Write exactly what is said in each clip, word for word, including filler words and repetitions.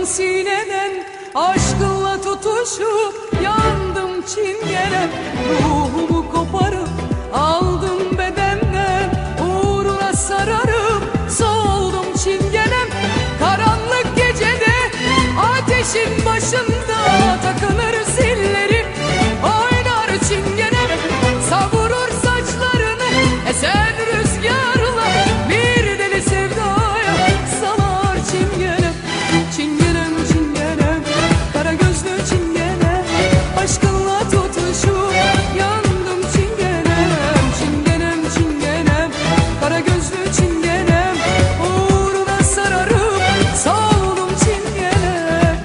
sineden, aşkınla tutuşup yandım çingenem. Ruhumu koparıp aldım bedenden, uğruna sararıp soldum çingenem. Karanlık gecede ateşin başında takılır zilleri, oynar çingenem. Savurur saçlarını esen rüzgarla, bir deli sevdaya salar çingenem. Çingenem çingenem, kara gözlü çingenem, aşkınla tutuşup yandım çingenem. Çingenem çingenem, kara gözlü çingenem, uğruna sararıp soldum çingenem.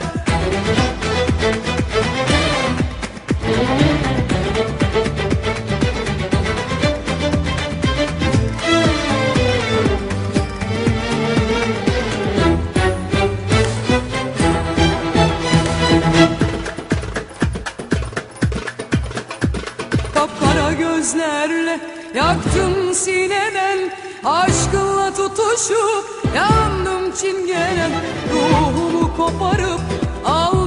Kapkara gözlerle yaktım sineden, aşkınla tutuşup yandım çingenem. Ruhumu koparıp al